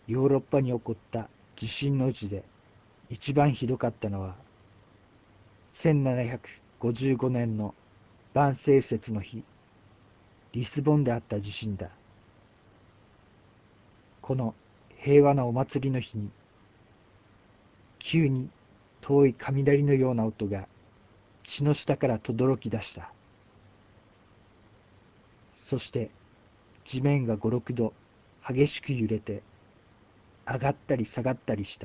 ヨーロッパに起こった地震のうちで一番ひどかったのは1755年の万世節の日、リスボンであった地震だ。この平和なお祭りの日に、急に遠い雷のような音が地の下から轟き出した。そして地面が5、6度激しく揺れて上がったり下がったりした。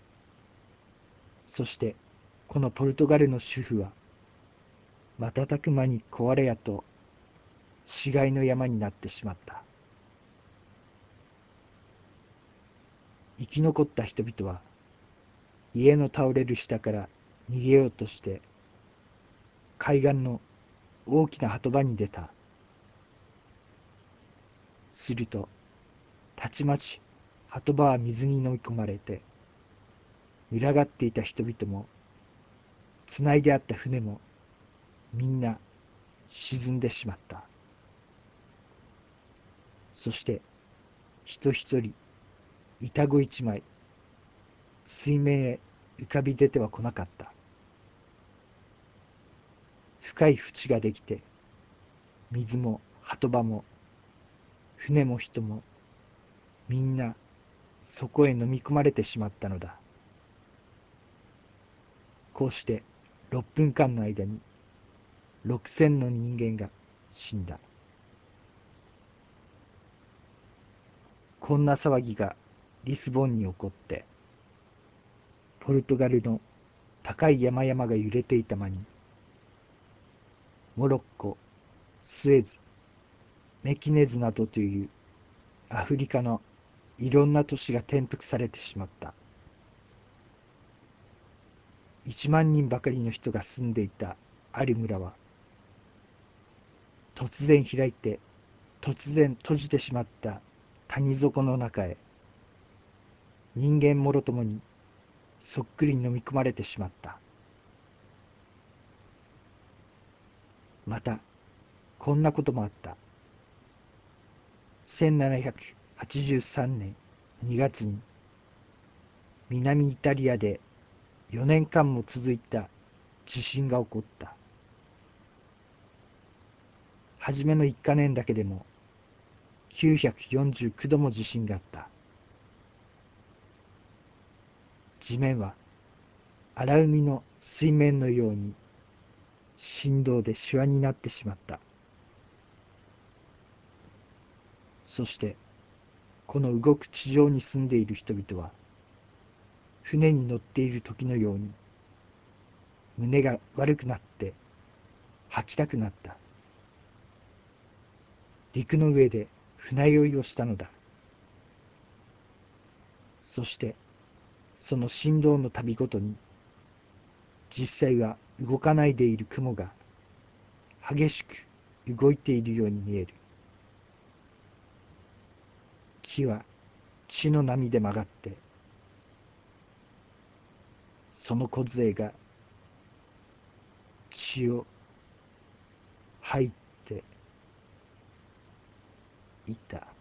そしてこのポルトガルの主婦は瞬く間に壊れやと死骸の山になってしまった。生き残った人々は家の倒れる下から逃げようとして海岸の大きな鳩場に出た。するとたちまち鳩場は水に飲み込まれて、群がっていた人々もつないであった船もみんな沈んでしまった。そして人一人板子一枚水面へ浮かび出ては来なかった。深い淵ができて、水も鳩場も船も人もみんなそこへ飲み込まれてしまったのだ。こうして6分間の間に6000の人間が死んだ。こんな騒ぎがリスボンに起こって、ポルトガルの高い山々が揺れていた間に、モロッコ、スエズ、メキネズなどというアフリカのいろんな都市が転覆されてしまった。1万人ばかりの人が住んでいたある村は、突然開いて突然閉じてしまった谷底の中へ、人間もろともにそっくり飲み込まれてしまった。またこんなこともあった。1783年2月に南イタリアで4年間も続いた地震が起こった。初めの1か年だけでも949度も地震があった。地面は荒海の水面のように振動でシワになってしまった。そしてこの動く地上に住んでいる人々は、船に乗っている時のように胸が悪くなって吐きたくなった。陸の上で船酔いをしたのだ。そしてその振動のたびごとに、実際は動かないでいる雲が激しく動いているように見える。木は血の波で曲がって、その梢が血を吐いていた。